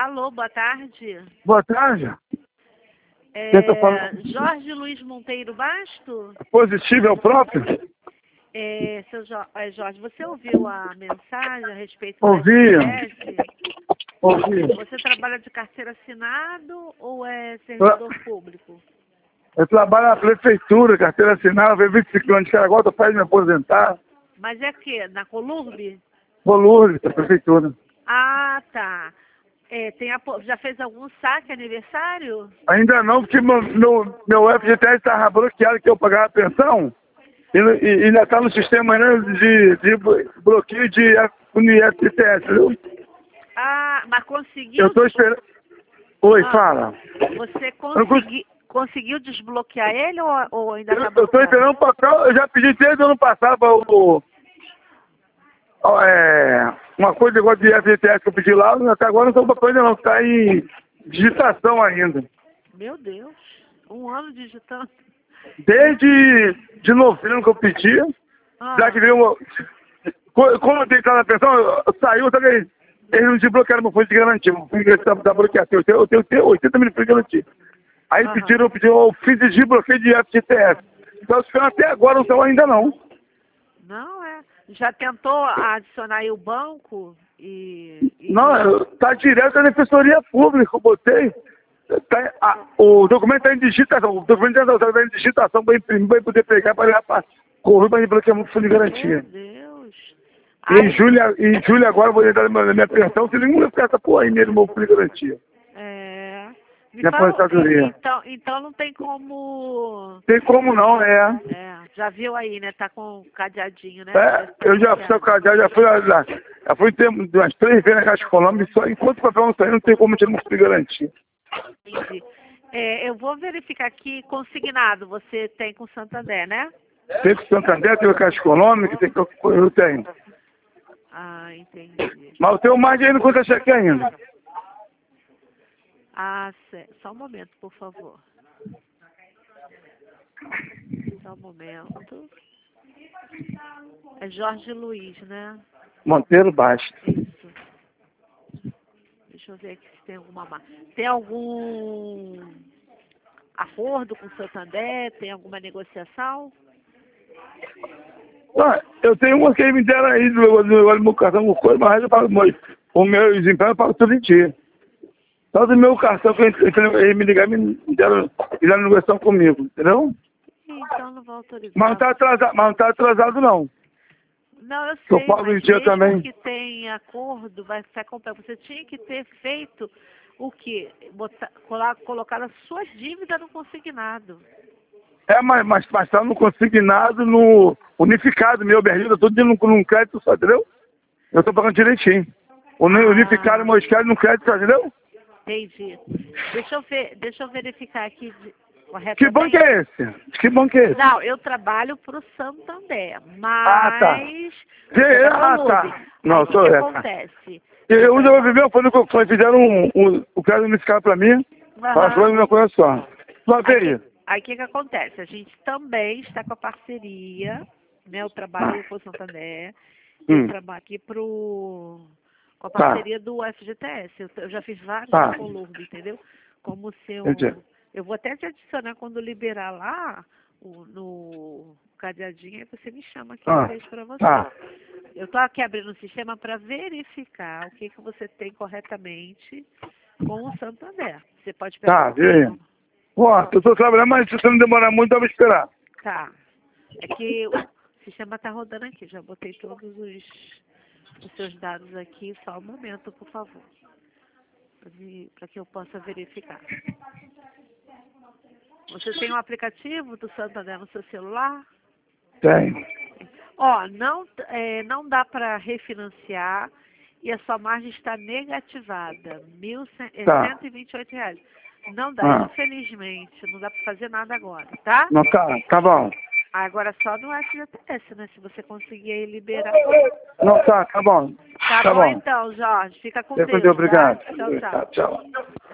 Alô, boa tarde. Boa tarde. É, Quem tá falando? Jorge Luiz Monteiro Basto? Positivo é o próprio? Jorge, você ouviu a mensagem a respeito do Ouvi. FGTS? Ouvi. Você trabalha de carteira assinado ou é servidor público? Eu trabalho na prefeitura, carteira assinada, veio 25 anos de Caraguá, tô perto de me aposentar. Mas é que na Colurbe? Vou Lourdes, da prefeitura. Ah, tá. Já fez algum saque aniversário? Ainda não, porque meu FGTS estava bloqueado, que eu pagava a pensão, e ainda está no sistema ainda de bloqueio de FGTS, viu? Ah, mas conseguiu? Eu estou esperando. Oi, fala. Você Eu conseguiu desbloquear ele ou ainda está estou bloqueado? esperando o papel, eu já pedi desde o ano passado para uma coisa igual de FGTS que eu pedi lá, até agora não tem uma coisa não, está em digitação ainda. Meu Deus, um ano digitando. Desde de novembro que eu pedi, já que veio uma... Como eu tenho que estar na pensão, saiu, só que eles não desbloquearam meu fundo de garantia, o fundo de garantia está bloqueado, eu tenho 80 mil de fundo de garantia. Aí eu fiz de desbloqueio de FGTS. Então, até agora não estão ainda não. Não, já tentou adicionar aí o banco Não, tá direto na defensoria pública, eu botei. O documento está em digitação, está em digitação para imprimir, para poder pegar, para levar para correr, para desbloquear o fundo de garantia. Meu Deus. Em julho agora eu vou entrar na minha pensão, se ninguém ficar essa porra aí mesmo, meu fundo de garantia. Me fala, então não tem como... Tem como não, já viu aí, né? Tá com cadeadinho, né? Eu já fui cadeado, já fui ter umas 3 vezes na Caixa Econômica, só enquanto o papel não sair, não tem como tirar meu fundo de garantia. Entendi. Eu vou verificar aqui, consignado, você tem com Santander, né? Tem com Santander, tem com a Caixa Econômica, eu tenho. Ah, entendi. Mas eu tenho mais dinheiro quanto cheque ainda. Ah, só um momento, por favor. Só um momento. É Jorge Luiz, né? Monteiro Basto. Isso. Deixa eu ver aqui se tem alguma marca. Tem algum acordo com o Santander? Tem alguma negociação? Eu tenho uma que eles me deram aí do meu cartão com coisa, mas eu pago o meu desemprego eu pago todo dia. Só do meu cartão que eles me ligaram e me deram negociação comigo, entendeu? Então não vou autorizar. Mas não tá atrasado não. Não, eu sei, mas dia mesmo também. que tem acordo, vai ficar completo. Você tinha que ter feito o quê? Colocar as suas dívidas no consignado. Mas tá no consignado, no unificado, meu berrida, tudo num crédito só, entendeu? Eu tô pagando direitinho. Unificado, moscado no crédito só, entendeu? Entendi. Deixa eu verificar aqui corretamente. Que banco é esse? Que banco é esse? Não, eu trabalho pro Santander, mas... Tá. Não, sou o que essa. acontece? Eu já ouvi meu fundo que fizeram o crédito unificado pra mim, passou uma coisa só. Só veio. Aí o que acontece? A gente também está com a parceria, né? Eu trabalho com o Santander, eu trabalho aqui com a parceria do FGTS. Eu já fiz vários na Colurbe, entendeu? Como seu... Eu vou até te adicionar quando liberar lá no cadeadinho, aí você me chama aqui uma vez para você. Eu estou aqui abrindo o sistema para verificar o que você tem corretamente com o Santander. Você pode pegar viu? Eu estou trabalhando, mas se você não demorar muito, eu vou esperar. Tá. É que o sistema está rodando aqui. Já botei todos os seus dados aqui. Só um momento, por favor. Para que eu possa verificar. Você tem um aplicativo do Santander no seu celular? Tenho. Não dá para refinanciar e a sua margem está negativada. R$1.128. Não dá, infelizmente. Não dá para fazer nada agora, tá? Não, tá bom. Agora só no FGTS, né? Se você conseguir aí liberar. Não, tá bom. Tá bom então, Jorge. Fica com Deus. Obrigado. Tá? Tchau. Tchau.